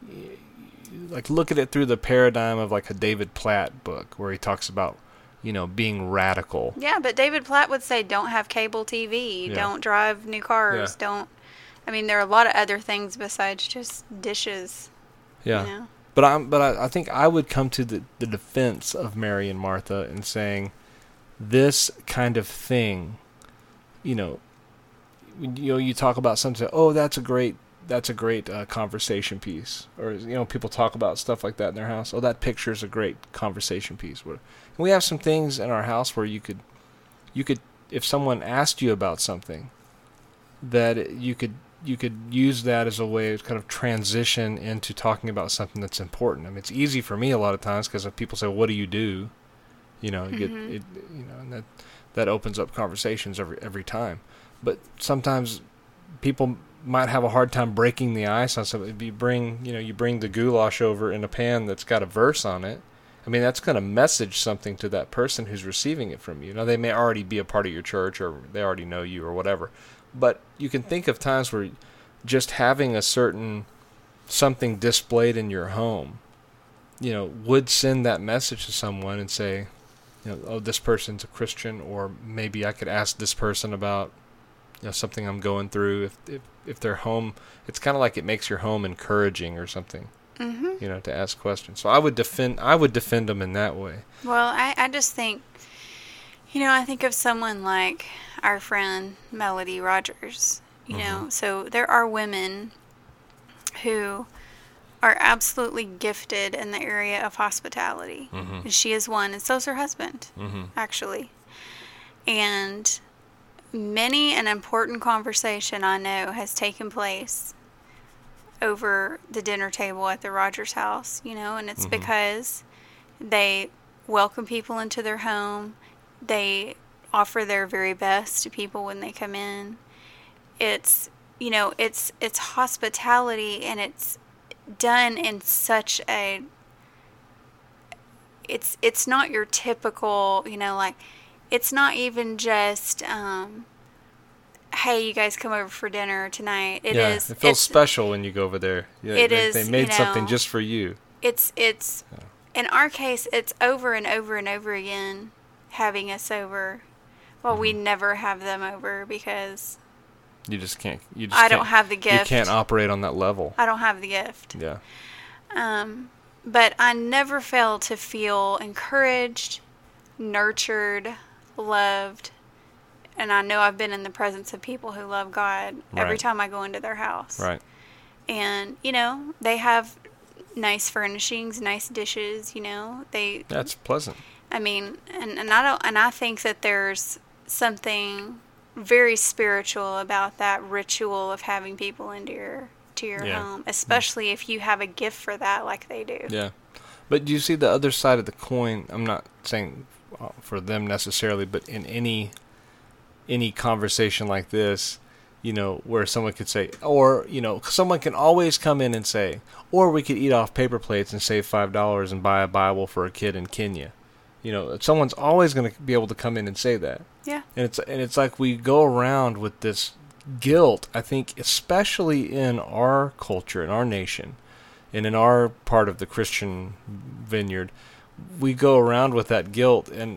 [SPEAKER 1] like look at it through the paradigm of like a David Platt book where he talks about, you know, being radical.
[SPEAKER 2] Yeah, but David Platt would say don't have cable T V,
[SPEAKER 1] Yeah.
[SPEAKER 2] don't drive new cars,
[SPEAKER 1] Yeah.
[SPEAKER 2] don't... I mean, there are a lot of other things besides just dishes.
[SPEAKER 1] Yeah.
[SPEAKER 2] You know?
[SPEAKER 1] But I'm but I, I think I would come to the, the defense of Mary and Martha and saying this kind of thing, you know, when, you know, you talk about something, oh, that's a great that's a great uh, conversation piece, or you know, people talk about stuff like that in their house. Oh, that picture is a great conversation piece. And we have some things in our house where you could, you could, if someone asked you about something, that it, you could you could use that as a way to kind of transition into talking about something that's important. I mean, it's easy for me a lot of times because if people say, "What do you do?" You know, you get
[SPEAKER 2] Mhm.
[SPEAKER 1] it, you know, and that that opens up conversations every every time. But sometimes people might have a hard time breaking the ice on something. If you bring, you know, you bring the goulash over in a pan that's got a verse on it. I mean, that's going to message something to that person who's receiving it from you. Now, they may already be a part of your church or they already know you or whatever. But you can think of times where just having a certain something displayed in your home, you know, would send that message to someone and say, you know, oh, this person's a Christian, or maybe I could ask this person about, you know, something I'm going through. If if, if their home, it's kind of like it makes your home encouraging or something,
[SPEAKER 2] Mm-hmm.
[SPEAKER 1] you know, to ask questions. So I would defend, I would defend them in that way.
[SPEAKER 2] Well, I, I just think, you know, I think of someone like our friend Melody Rogers, you know, so there are women who are absolutely gifted in the area of hospitality.
[SPEAKER 1] Mm-hmm.
[SPEAKER 2] And she is one, and so is her husband,
[SPEAKER 1] Mm-hmm.
[SPEAKER 2] actually. And many an important conversation I know has taken place over the dinner table at the Rogers house, you know, and it's
[SPEAKER 1] Mhm.
[SPEAKER 2] because they welcome people into their home. They offer their very best to people when they come in. It's, you know, it's it's hospitality, and it's done in such a it's it's not your typical, you know, like it's not even just um hey, you guys come over for dinner tonight. It
[SPEAKER 1] yeah,
[SPEAKER 2] is
[SPEAKER 1] it feels
[SPEAKER 2] it's,
[SPEAKER 1] special when you go over there. Yeah,
[SPEAKER 2] It
[SPEAKER 1] they,
[SPEAKER 2] is,
[SPEAKER 1] They
[SPEAKER 2] you
[SPEAKER 1] made something
[SPEAKER 2] know,
[SPEAKER 1] just for you.
[SPEAKER 2] It's it's
[SPEAKER 1] Yeah.
[SPEAKER 2] in our case, it's over and over and over again having us over. Well, we
[SPEAKER 1] Mm-hmm.
[SPEAKER 2] never have them over because
[SPEAKER 1] You just can't. You just
[SPEAKER 2] I don't
[SPEAKER 1] can't-
[SPEAKER 2] have the
[SPEAKER 1] You
[SPEAKER 2] gift.
[SPEAKER 1] can't operate on that level.
[SPEAKER 2] I don't have the gift.
[SPEAKER 1] Yeah.
[SPEAKER 2] Um, but I never fail to feel encouraged, nurtured, loved, and I know I've been in the presence of people who love God every
[SPEAKER 1] Right.
[SPEAKER 2] time I go into their house.
[SPEAKER 1] Right.
[SPEAKER 2] And, you know, they have nice furnishings, nice dishes, you know. They
[SPEAKER 1] That's pleasant.
[SPEAKER 2] I mean, and, and I don't and I think that there's something very spiritual about that ritual of having people into your to your
[SPEAKER 1] Yeah.
[SPEAKER 2] home, especially if you have a gift for that like they do.
[SPEAKER 1] Yeah. But do you see the other side of the coin? I'm not saying uh, for them necessarily, but in any any conversation like this, you know, where someone could say, or, you know, someone can always come in and say, or we could eat off paper plates and save five dollars and buy a Bible for a kid in Kenya. You know, someone's always going to be able to come in and say that.
[SPEAKER 2] Yeah.
[SPEAKER 1] And it's and it's like we go around with this guilt, I think, especially in our culture, in our nation, and in our part of the Christian vineyard, we go around with that guilt, and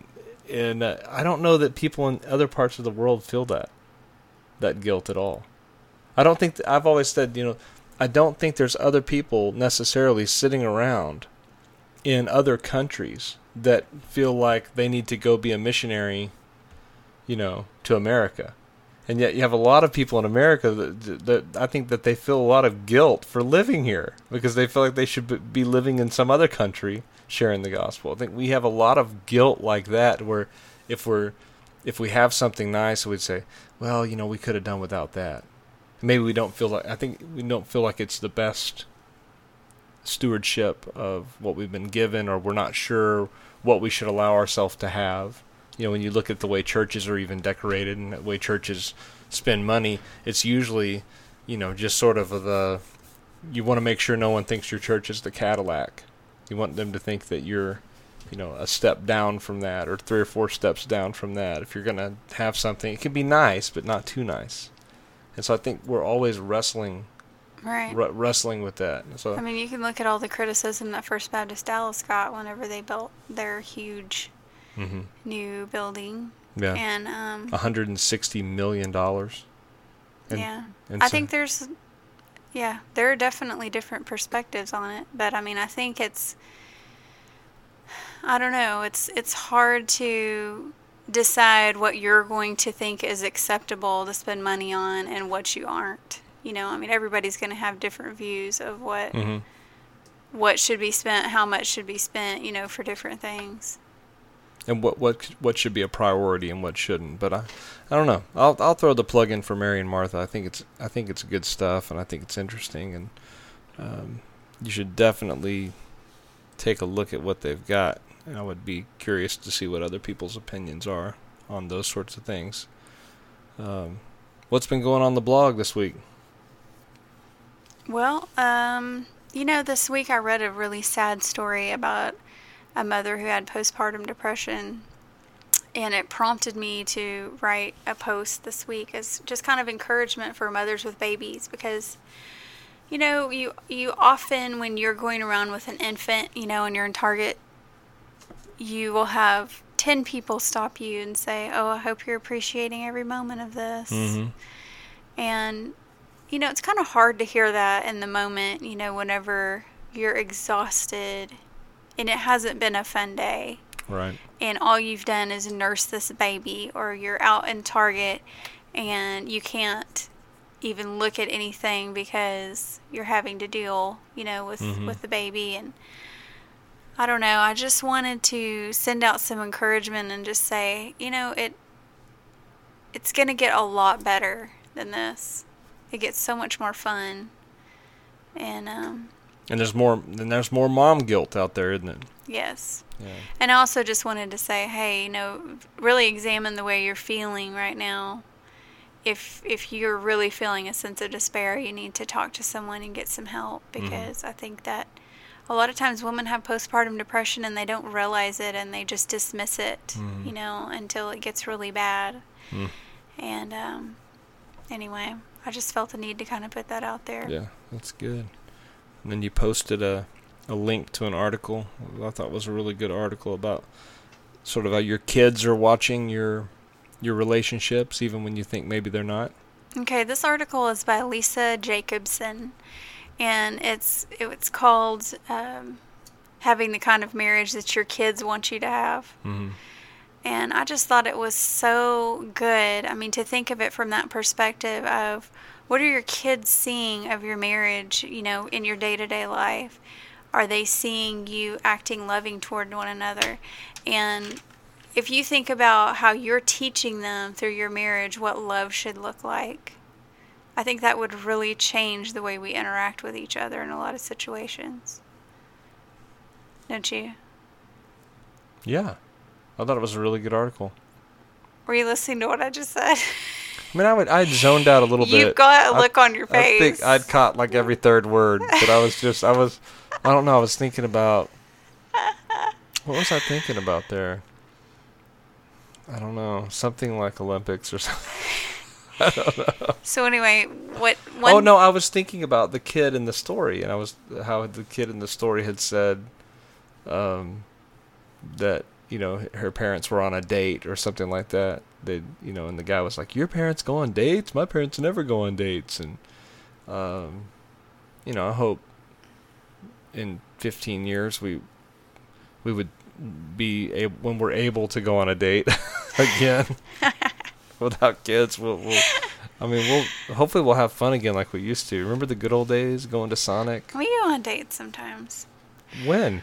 [SPEAKER 1] and uh, I don't know that people in other parts of the world feel that that guilt at all. I don't think th- I've always said, you know, I don't think there's other people necessarily sitting around in other countries that feel like they need to go be a missionary, you know, to America. And yet you have a lot of people in America that, that I think that they feel a lot of guilt for living here because they feel like they should be living in some other country sharing the gospel. I think we have a lot of guilt like that where if we're if we have something nice, we'd say, well, you know, we could have done without that. Maybe we don't feel like I think we don't feel like it's the best stewardship of what we've been given, or we're not sure what we should allow ourselves to have. You know, when you look at the way churches are even decorated and the way churches spend money, it's usually, you know, just sort of the, you want to make sure no one thinks your church is the Cadillac. You want them to think that you're, you know, a step down from that or three or four steps down from that. If you're going to have something, it can be nice, but not too nice. And so I think we're always wrestling
[SPEAKER 2] Right.
[SPEAKER 1] r- wrestling with that. So
[SPEAKER 2] I mean, you can look at all the criticism that First Baptist Dallas got whenever they built their huge
[SPEAKER 1] mm-hmm.
[SPEAKER 2] new building.
[SPEAKER 1] yeah,
[SPEAKER 2] And, um,
[SPEAKER 1] one hundred sixty million dollars. And,
[SPEAKER 2] yeah.
[SPEAKER 1] and
[SPEAKER 2] I
[SPEAKER 1] so-
[SPEAKER 2] think there's, yeah, there are definitely different perspectives on it. But, I mean, I think it's, I don't know, it's it's hard to decide what you're going to think is acceptable to spend money on and what you aren't. You know, I mean, everybody's going to have different views of what
[SPEAKER 1] mm-hmm.
[SPEAKER 2] what should be spent, how much should be spent, you know, for different things.
[SPEAKER 1] and what what what should be a priority and what shouldn't. But I, I don't know. I'll I'll throw the plug in for Mary and Martha. I think it's I think it's good stuff, and I think it's interesting, and um, you should definitely take a look at what they've got. And I would be curious to see what other people's opinions are on those sorts of things. Um, what's been going on the blog this week?
[SPEAKER 2] Well, um, you know, this week I read a really sad story about a mother who had postpartum depression, and it prompted me to write a post this week as just kind of encouragement for mothers with babies, because, you know, you you often, when you're going around with an infant, you know, and you're in Target, you will have ten people stop you and say, oh, I hope you're appreciating every moment of this.
[SPEAKER 1] Mm-hmm.
[SPEAKER 2] And you know, it's kind of hard to hear that in the moment, you know, whenever you're exhausted and it hasn't been a fun day.
[SPEAKER 1] Right.
[SPEAKER 2] And all you've done is nurse this baby, or you're out in Target and you can't even look at anything because you're having to deal, you know, with,
[SPEAKER 1] mm-hmm.
[SPEAKER 2] with the baby. And I don't know, I just wanted to send out some encouragement and just say, you know, it it's going to get a lot better than this. It gets so much more fun, and um,
[SPEAKER 1] And there's more. Then there's more mom guilt out there, isn't it?
[SPEAKER 2] yes.
[SPEAKER 1] Yeah.
[SPEAKER 2] And I also just wanted to say, hey, you know, really examine the way you're feeling right now. If if you're really feeling a sense of despair, you need to talk to someone and get some help, because mm-hmm. I think that a lot of times women have postpartum depression and they don't realize it, and they just dismiss it, mm-hmm. you know, until it gets really bad. Mm. And um, anyway. I just felt the need to kind of put that out there.
[SPEAKER 1] Yeah, that's good. And then you posted a, a link to an article I thought was a really good article about sort of how your kids are watching your your relationships, even when you think maybe they're not.
[SPEAKER 2] Okay, this article is by Lisa Jacobson, and it's it's called um, Having the Kind of Marriage That Your Kids Want You to Have. Mm-hmm. And I just thought it was so good. I mean, to think of it from that perspective of what are your kids seeing of your marriage, you know, in your day-to-day life? Are they seeing you acting loving toward one another? And if you think about how you're teaching them through your marriage what love should look like, I think that would really change the way we interact with each other in a lot of situations. Don't you?
[SPEAKER 1] Yeah. I thought it was a really good article.
[SPEAKER 2] Were you listening to what I just said?
[SPEAKER 1] I mean, I would, I'd zoned out a little bit.
[SPEAKER 2] You've got a look
[SPEAKER 1] I,
[SPEAKER 2] on your face.
[SPEAKER 1] I think I'd caught like every third word, but I was just, I was, I don't know, I was thinking about, what was I thinking about there? I don't know, something like Olympics or something. I don't know.
[SPEAKER 2] So anyway, what? One
[SPEAKER 1] oh no, I was thinking about the kid in the story, and I was how the kid in the story had said um, that you know, her parents were on a date or something like that. They, you know, and the guy was like, "Your parents go on dates? My parents never go on dates." And, um, you know, I hope in fifteen years we we would be able, when we're able to go on a date again without kids. We'll, we'll, I mean, we'll hopefully we'll have fun again like we used to. Remember the good old days going to Sonic?
[SPEAKER 2] We go on dates sometimes.
[SPEAKER 1] When?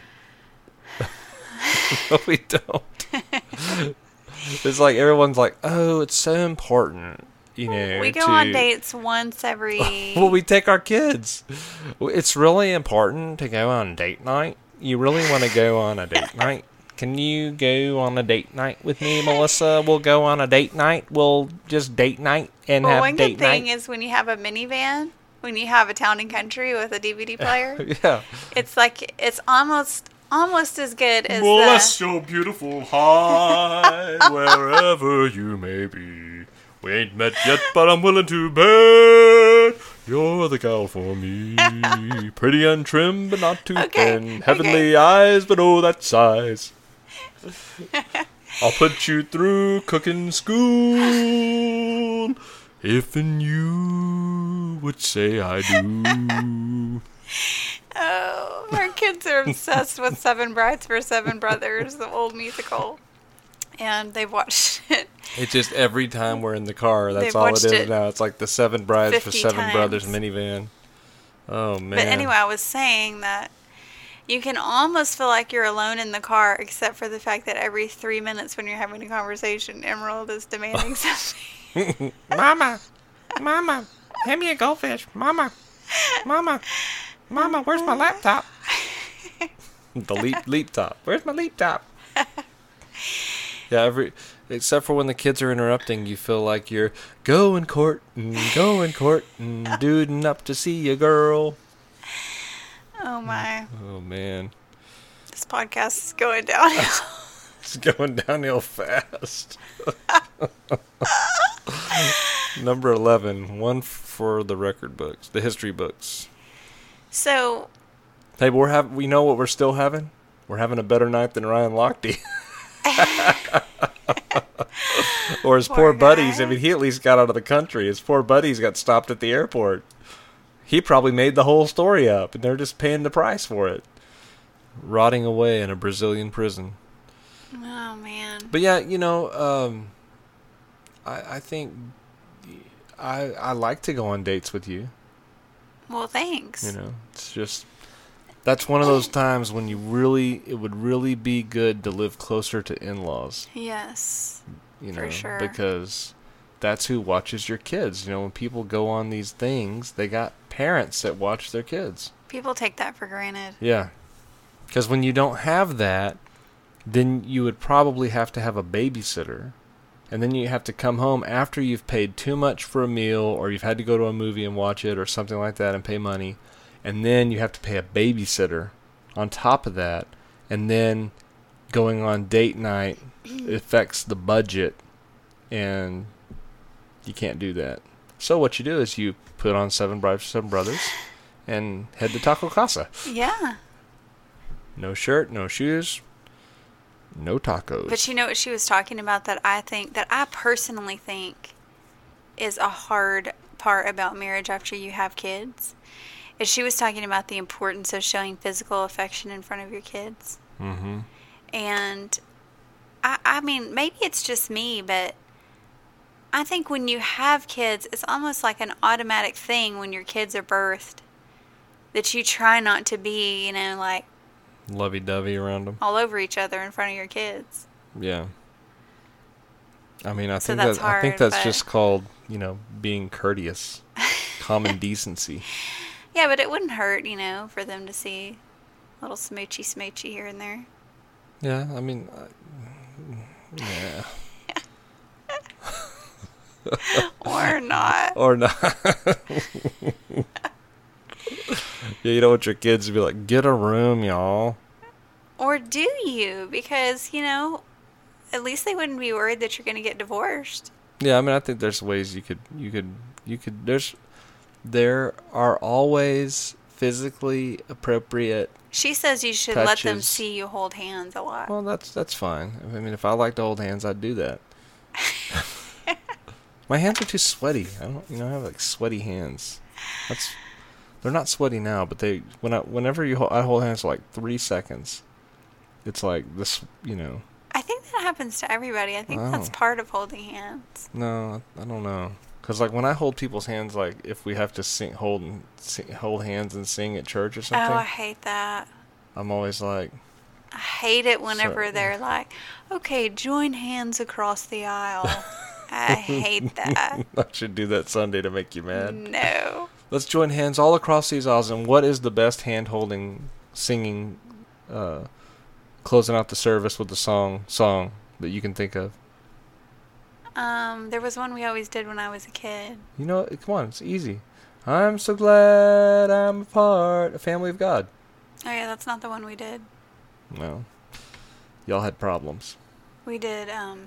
[SPEAKER 1] No, we don't. It's like everyone's like, "Oh, it's so important." You know,
[SPEAKER 2] we go
[SPEAKER 1] to...
[SPEAKER 2] on dates once every.
[SPEAKER 1] Well, we take our kids. It's really important to go on date night. You really want to go on a date night? Can you go on a date night with me, Melissa? We'll go on a date night. We'll just date night and
[SPEAKER 2] well,
[SPEAKER 1] have
[SPEAKER 2] one
[SPEAKER 1] date
[SPEAKER 2] good thing
[SPEAKER 1] night.
[SPEAKER 2] is when you have a minivan, when you have a Town and Country with a D V D player.
[SPEAKER 1] Yeah,
[SPEAKER 2] it's like it's almost almost as good as.
[SPEAKER 1] Bless
[SPEAKER 2] the...
[SPEAKER 1] your beautiful heart wherever you may be. We ain't met yet, but I'm willing to bet you're the gal for me. Pretty and trim, but not too
[SPEAKER 2] okay,
[SPEAKER 1] thin. Heavenly
[SPEAKER 2] okay.
[SPEAKER 1] eyes, but oh, that size. I'll put you through cooking school if and you would say I do.
[SPEAKER 2] Oh, our kids are obsessed with Seven Brides for Seven Brothers, the old musical. And they've watched it.
[SPEAKER 1] It's just every time we're in the car, that's
[SPEAKER 2] They've
[SPEAKER 1] all it
[SPEAKER 2] watched
[SPEAKER 1] is
[SPEAKER 2] it
[SPEAKER 1] now. It's like the Seven Brides for Seven
[SPEAKER 2] times.
[SPEAKER 1] Brothers minivan. Oh, man.
[SPEAKER 2] But anyway, I was saying that you can almost feel like you're alone in the car, except for the fact that every three minutes when you're having a conversation, Emerald is demanding something.
[SPEAKER 1] Mama, Mama, hand me a goldfish. Mama, Mama, Mama, where's my laptop? The leap, leap top. Where's my leap top? Yeah, every except for when the kids are interrupting, you feel like you're going courting, going courting, duding up to see a girl.
[SPEAKER 2] Oh my!
[SPEAKER 1] Oh man,
[SPEAKER 2] this podcast is going downhill.
[SPEAKER 1] It's going downhill fast. Number eleven, one for the record books, the history books.
[SPEAKER 2] So,
[SPEAKER 1] hey, we're have we know what we're still having? We're having a better night than Ryan Lochte. Or his poor,
[SPEAKER 2] Poor
[SPEAKER 1] buddies.
[SPEAKER 2] guy.
[SPEAKER 1] I mean, he at least got out of the country. His poor buddies got stopped at the airport. He probably made the whole story up, and they're just paying the price for it. Rotting away in a Brazilian prison.
[SPEAKER 2] oh man.
[SPEAKER 1] But yeah, you know, um, I, I think I I like to go on dates with you.
[SPEAKER 2] Well, thanks.
[SPEAKER 1] You know, it's just that's one of those times when you really it would really be good to live closer to in-laws.
[SPEAKER 2] Yes.
[SPEAKER 1] You know,
[SPEAKER 2] For sure.
[SPEAKER 1] because that's who watches your kids. You know, when people go on these things, they got parents that watch their kids.
[SPEAKER 2] People take that for granted.
[SPEAKER 1] Yeah. Because when you don't have that, then you would probably have to have a babysitter. And then you have to come home after you've paid too much for a meal, or you've had to go to a movie and watch it or something like that and pay money. And then you have to pay a babysitter on top of that. And then going on date night affects the budget, and you can't do that. So what you do is you put on Seven Brides for Seven Brothers and head to Taco Casa.
[SPEAKER 2] Yeah.
[SPEAKER 1] No shirt, no shoes, no tacos.
[SPEAKER 2] But you know what she was talking about that I think, that I personally think is a hard part about marriage after you have kids, is she was talking about the importance of showing physical affection in front of your kids.
[SPEAKER 1] Mm-hmm.
[SPEAKER 2] And I, I mean, maybe it's just me, but I think when you have kids, it's almost like an automatic thing when your kids are birthed that you try not to be, you know, like
[SPEAKER 1] Lovey-dovey around them.
[SPEAKER 2] all over each other in front of your kids.
[SPEAKER 1] Yeah. I mean, I
[SPEAKER 2] So
[SPEAKER 1] think
[SPEAKER 2] that's
[SPEAKER 1] that I think
[SPEAKER 2] hard,
[SPEAKER 1] that's
[SPEAKER 2] but-
[SPEAKER 1] just called, you know, being courteous, common decency.
[SPEAKER 2] Yeah, but it wouldn't hurt, you know, for them to see a little smoochy smoochy here and there.
[SPEAKER 1] Yeah, I mean, uh, yeah,
[SPEAKER 2] Or not.
[SPEAKER 1] or not. Yeah, you don't want your kids to be like, get a room, y'all.
[SPEAKER 2] Or do you? Because, you know, at least they wouldn't be worried that you're going to get divorced.
[SPEAKER 1] Yeah, I mean, I think there's ways you could, you could, you could. There's, there are always physically appropriate
[SPEAKER 2] She says you should let them
[SPEAKER 1] touches.
[SPEAKER 2] see you hold hands a lot.
[SPEAKER 1] Well, that's that's fine. I mean, if I like to hold hands, I'd do that. My hands are too sweaty. I don't, you know, I have like sweaty hands. That's, they're not sweaty now, but they when I whenever you hold, I hold hands for like three seconds, it's like this, you know.
[SPEAKER 2] I think that happens to everybody. I think
[SPEAKER 1] Oh.
[SPEAKER 2] that's part of holding hands.
[SPEAKER 1] No, I don't know. Cause like when I hold people's hands, like if we have to sing, hold and sing, hold hands and sing at church or something,
[SPEAKER 2] Oh, I hate that.
[SPEAKER 1] I'm always like,
[SPEAKER 2] I hate it whenever
[SPEAKER 1] So-
[SPEAKER 2] they're like, okay, join hands across the aisle. I hate that.
[SPEAKER 1] I should do that Sunday to make you mad.
[SPEAKER 2] No.
[SPEAKER 1] Let's join hands all across these aisles. And what is the best hand holding, singing, uh, closing out the service with the song song that you can think of?
[SPEAKER 2] Um, there was one we always did when I was a kid.
[SPEAKER 1] You know, come on, it's easy. I'm so glad I'm a part, a family of God.
[SPEAKER 2] Oh yeah, that's not the one we did.
[SPEAKER 1] Well, y'all had problems.
[SPEAKER 2] We did, um,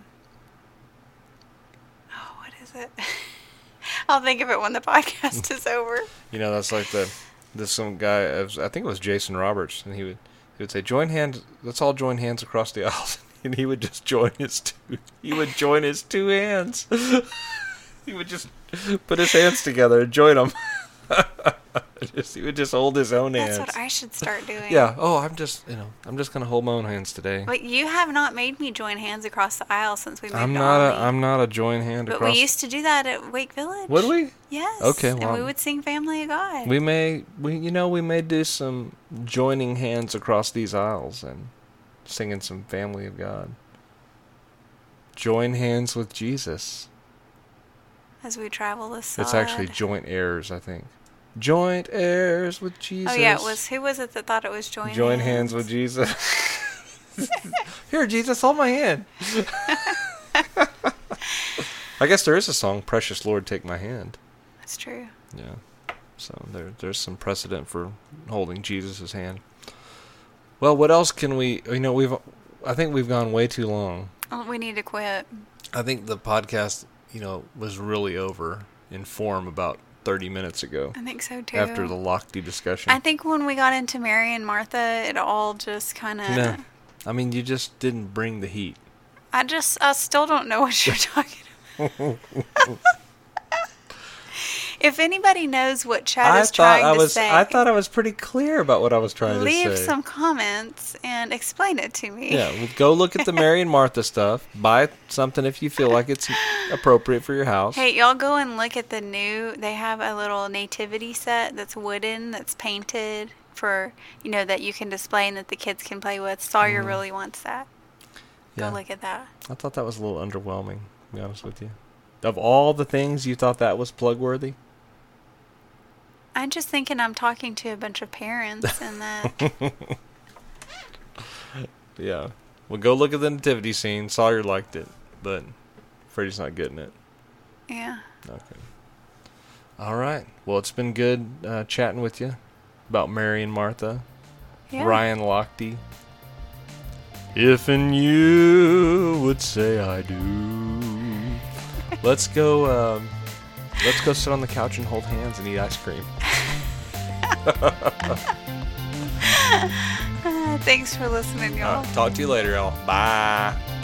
[SPEAKER 2] oh, what is it? I'll think of it when the podcast is over.
[SPEAKER 1] You know, that's like the, this some guy, I think it was Jason Roberts, and he would, he would say, join hands, let's all join hands across the aisles. And he would just join his two, he would join his two hands. He would just put his hands together and join them. just, he would just hold his own
[SPEAKER 2] That's
[SPEAKER 1] hands.
[SPEAKER 2] what I should start doing.
[SPEAKER 1] Yeah. Oh, I'm just, you know, I'm just gonna hold my own hands today.
[SPEAKER 2] But you have not made me join hands across the aisle since we moved
[SPEAKER 1] I'm
[SPEAKER 2] to
[SPEAKER 1] not a,
[SPEAKER 2] Albany.
[SPEAKER 1] I'm not a join hand
[SPEAKER 2] But
[SPEAKER 1] across.
[SPEAKER 2] we used to do that at Wake Village.
[SPEAKER 1] Would we?
[SPEAKER 2] Yes.
[SPEAKER 1] Okay,
[SPEAKER 2] And
[SPEAKER 1] well,
[SPEAKER 2] we would sing Family of God.
[SPEAKER 1] We may, we, you know, we may do some joining hands across these aisles and singing some Family of God. Join hands with Jesus.
[SPEAKER 2] As we travel this side.
[SPEAKER 1] It's actually joint heirs, I think. Joint heirs with Jesus.
[SPEAKER 2] Oh yeah, it was. Who was it that thought it was join?
[SPEAKER 1] Join hands with Jesus. Here, Jesus, hold my hand. I guess there is a song, "Precious Lord, Take My Hand."
[SPEAKER 2] That's true.
[SPEAKER 1] Yeah. So there, there's some precedent for holding Jesus' hand. Well, what else can we? You know, we've. I think we've gone way too long.
[SPEAKER 2] Oh, we need to quit.
[SPEAKER 1] I think the podcast, you know, was really over in form about thirty minutes ago.
[SPEAKER 2] I think so too.
[SPEAKER 1] After the Lochte discussion.
[SPEAKER 2] I think when we got into Mary and Martha, it all just kind of.
[SPEAKER 1] No, I mean, you just didn't bring the heat.
[SPEAKER 2] I just, I still don't know what you're talking about. If anybody knows what Chad
[SPEAKER 1] I
[SPEAKER 2] is
[SPEAKER 1] thought
[SPEAKER 2] trying
[SPEAKER 1] I
[SPEAKER 2] to
[SPEAKER 1] was.
[SPEAKER 2] say,
[SPEAKER 1] I thought I was pretty clear about what I was trying
[SPEAKER 2] leave
[SPEAKER 1] to say.
[SPEAKER 2] some comments and explain it to me.
[SPEAKER 1] Yeah, well, go look at the Mary and Martha stuff. Buy something if you feel like it's appropriate for your house.
[SPEAKER 2] Hey, y'all go and look at the new, they have a little nativity set that's wooden, that's painted for, you know, that you can display and that the kids can play with. Sawyer
[SPEAKER 1] Mhm.
[SPEAKER 2] really wants that. Go
[SPEAKER 1] Yeah.
[SPEAKER 2] look at that.
[SPEAKER 1] I thought that was a little underwhelming, to be honest with you. Of all the things, you thought that was plug-worthy?
[SPEAKER 2] I'm just thinking I'm talking to a bunch of parents and that.
[SPEAKER 1] Yeah. Well, go look at the nativity scene. Sawyer liked it, but Freddie's not getting it.
[SPEAKER 2] Yeah.
[SPEAKER 1] Okay. All right. Well, it's been good uh, chatting with you about Mary and Martha.
[SPEAKER 2] Yeah.
[SPEAKER 1] Ryan Lochte. If and you would say I do. Let's go. Um, let's go sit on the couch and hold hands and eat ice cream.
[SPEAKER 2] Thanks for listening, y'all.
[SPEAKER 1] Uh, talk to you later, y'all. Bye.